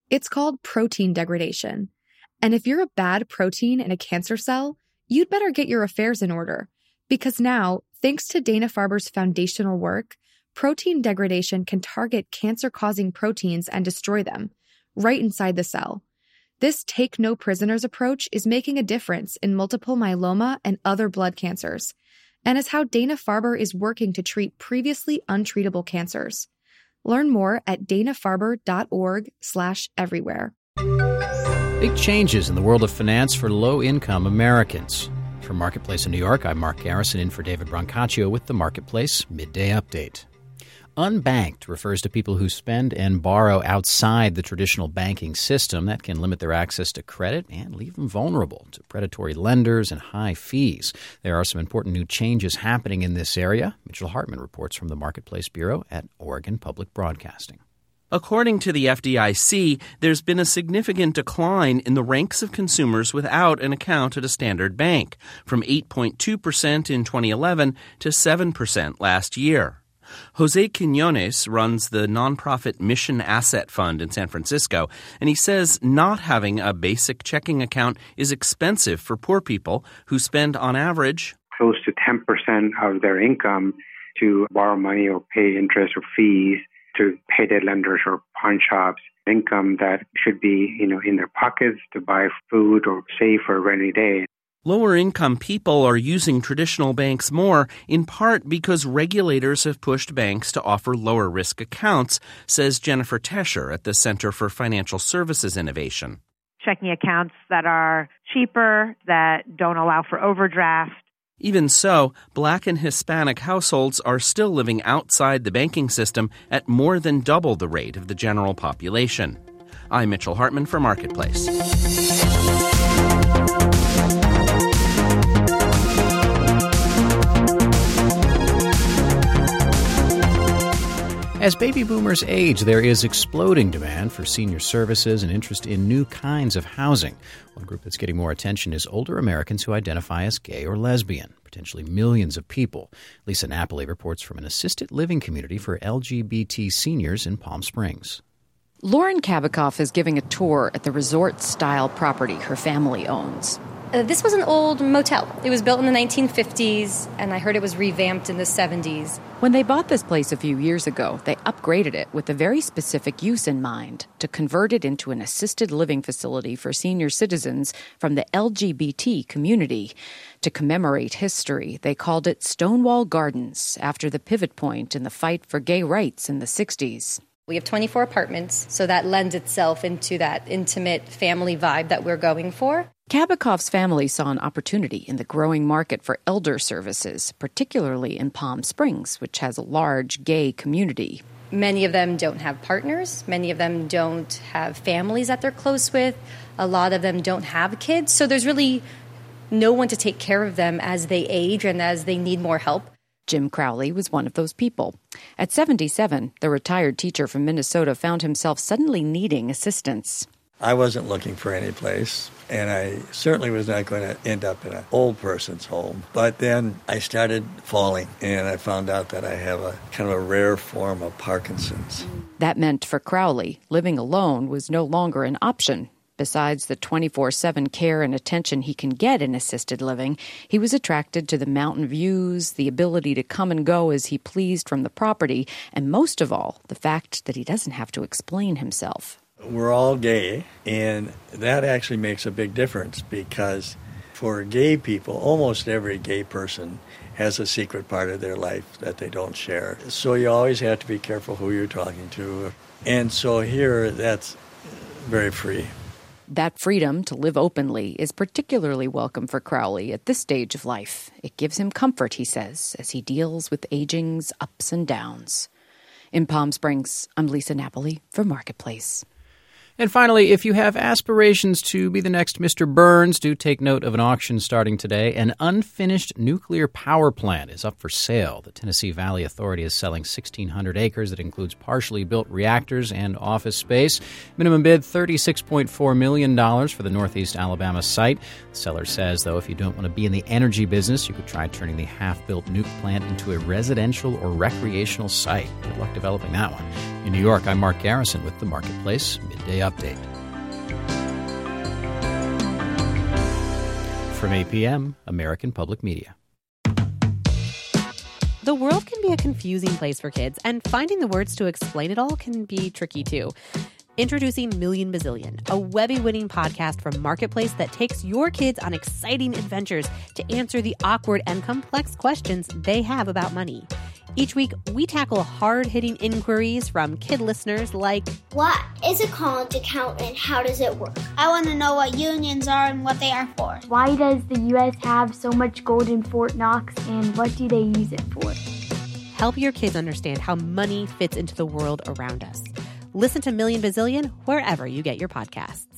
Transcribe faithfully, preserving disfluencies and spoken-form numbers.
It's called protein degradation. And if you're a bad protein in a cancer cell, you'd better get your affairs in order. Because now, thanks to Dana-Farber's foundational work, protein degradation can target cancer-causing proteins and destroy them, right inside the cell. This take-no-prisoners approach is making a difference in multiple myeloma and other blood cancers, and is how Dana-Farber is working to treat previously untreatable cancers. Learn more at dana-farber.org slash everywhere. Big changes in the world of finance for low-income Americans. From Marketplace in New York, I'm Mark Garrison in for David Brancaccio with the Marketplace Midday Update. Unbanked refers to people who spend and borrow outside the traditional banking system. That can limit their access to credit and leave them vulnerable to predatory lenders and high fees. There are some important new changes happening in this area. Mitchell Hartman reports from the Marketplace Bureau at Oregon Public Broadcasting. According to the F D I C, there's been a significant decline in the ranks of consumers without an account at a standard bank, from eight point two percent in twenty eleven to seven percent last year. Jose Quinones runs the nonprofit Mission Asset Fund in San Francisco, and he says not having a basic checking account is expensive for poor people who spend, on average, close to ten percent of their income to borrow money or pay interest or fees to pay their lenders or pawn shops, income that should be, you know, in their pockets to buy food or save for a rainy day. Lower-income people are using traditional banks more, in part because regulators have pushed banks to offer lower-risk accounts, says Jennifer Tescher at the Center for Financial Services Innovation. Checking accounts that are cheaper, that don't allow for overdraft. Even so, Black and Hispanic households are still living outside the banking system at more than double the rate of the general population. I'm Mitchell Hartman for Marketplace. As baby boomers age, there is exploding demand for senior services and interest in new kinds of housing. One group that's getting more attention is older Americans who identify as gay or lesbian, potentially millions of people. Lisa Napoli reports from an assisted living community for L G B T seniors in Palm Springs. Lauren Kabikoff is giving a tour at the resort-style property her family owns. Uh, this was an old motel. It was built in the nineteen fifties, and I heard it was revamped in the seventies. When they bought this place a few years ago, they upgraded it with a very specific use in mind, to convert it into an assisted living facility for senior citizens from the L G B T community. To commemorate history, they called it Stonewall Gardens, after the pivot point in the fight for gay rights in the sixties. We have twenty-four apartments, so that lends itself into that intimate family vibe that we're going for. Kabikoff's family saw an opportunity in the growing market for elder services, particularly in Palm Springs, which has a large gay community. Many of them don't have partners. Many of them don't have families that they're close with. A lot of them don't have kids. So there's really no one to take care of them as they age and as they need more help. Jim Crowley was one of those people. At seventy-seven, the retired teacher from Minnesota found himself suddenly needing assistance. I wasn't looking for any place, and I certainly was not going to end up in an old person's home. But then I started falling, and I found out that I have a kind of a rare form of Parkinson's. That meant for Crowley, living alone was no longer an option. Besides the twenty-four seven care and attention he can get in assisted living, he was attracted to the mountain views, the ability to come and go as he pleased from the property, and most of all, the fact that he doesn't have to explain himself. We're all gay, and that actually makes a big difference because for gay people, almost every gay person has a secret part of their life that they don't share. So you always have to be careful who you're talking to. And so here, that's very free. That freedom to live openly is particularly welcome for Crowley at this stage of life. It gives him comfort, he says, as he deals with aging's ups and downs. In Palm Springs, I'm Lisa Napoli for Marketplace. And finally, if you have aspirations to be the next Mister Burns, do take note of an auction starting today. An unfinished nuclear power plant is up for sale. The Tennessee Valley Authority is selling sixteen hundred acres that includes partially built reactors and office space. Minimum bid thirty-six point four million dollars for the Northeast Alabama site. The seller says, though, if you don't want to be in the energy business, you could try turning the half-built nuke plant into a residential or recreational site. Good luck developing that one. In New York, I'm Mark Garrison with the Marketplace Midday Update. Update. From A P M, American Public Media. The world can be a confusing place for kids, and finding the words to explain it all can be tricky too. Introducing Million Bazillion, a Webby-winning podcast from Marketplace that takes your kids on exciting adventures to answer the awkward and complex questions they have about money. Each week, we tackle hard-hitting inquiries from kid listeners like, what is a college account and how does it work? I want to know what unions are and what they are for. Why does the U S have so much gold in Fort Knox and what do they use it for? Help your kids understand how money fits into the world around us. Listen to Million Bazillion wherever you get your podcasts.